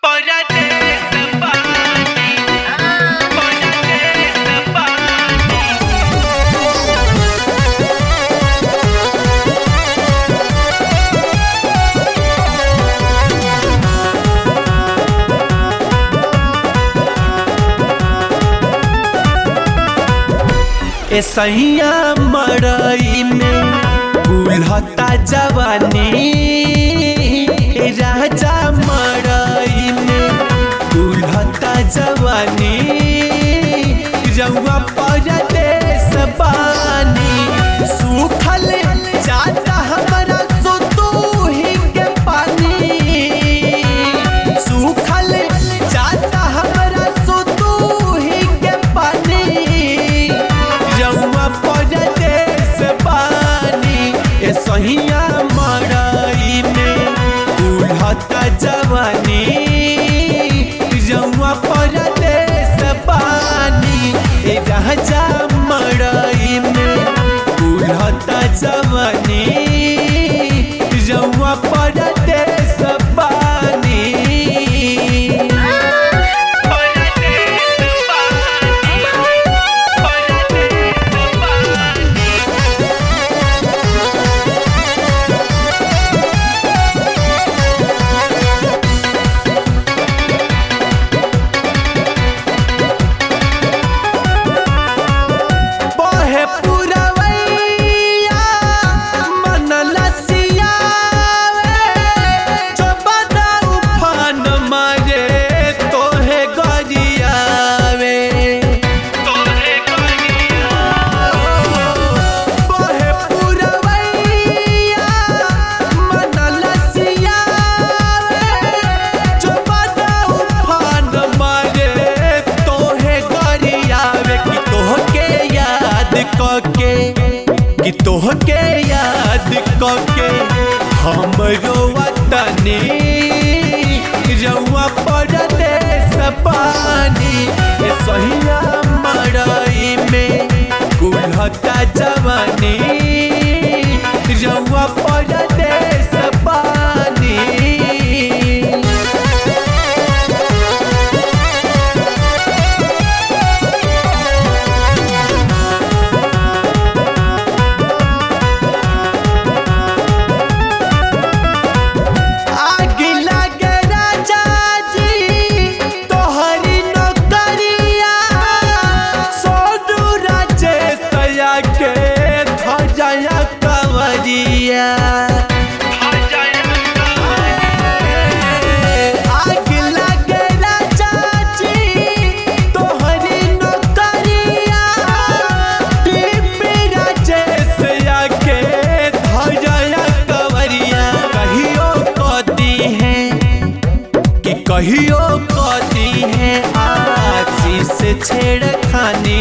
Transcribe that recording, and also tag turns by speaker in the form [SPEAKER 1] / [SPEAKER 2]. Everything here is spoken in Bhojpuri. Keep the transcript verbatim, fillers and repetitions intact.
[SPEAKER 1] ए सैया मड़ई में गुलहता जवानी, राजा मड़ई में गुलहता जवानी, रउआ परदेस बानी सूखल जाता हमरा सुतुही के पानी, सूखल जाता हमरा सुतुही के पानी, रउआ परदेस बानी ए सहिया मड़ई में गुलहता जवानी, रउआ परदेस बानी ए राजा मड़ई में गुलहता जवानी, रउआ परदेस बानी। कि तोहके याद करके हमरो वतनी, रउआ परदेस बानी ए सहिया मड़ई में गुलहता जवानी, रउआ परदेस बानी। कहियो कदी है आशीष छेड़खानी,